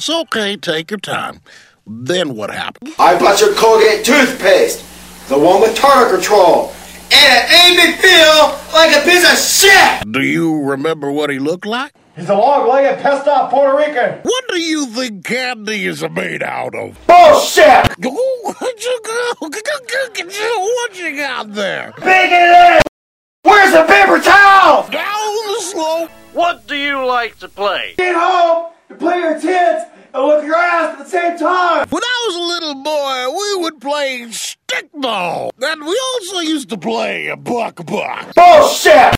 It's okay, take your time. Then what happened? I bought your Colgate toothpaste, the one with tartar control, and it made me feel like a piece of shit! Do you remember what he looked like? He's a long-legged, pissed-off Puerto Rican. What do you think candy is made out of? Bullshit! What you got there? Bigoted! Where's the paper towel? Down the slope. What do you like to play? Get home and play your tits and look your ass at the same time. When I was a little boy, we would play stickball. And we also used to play buck. Bullshit!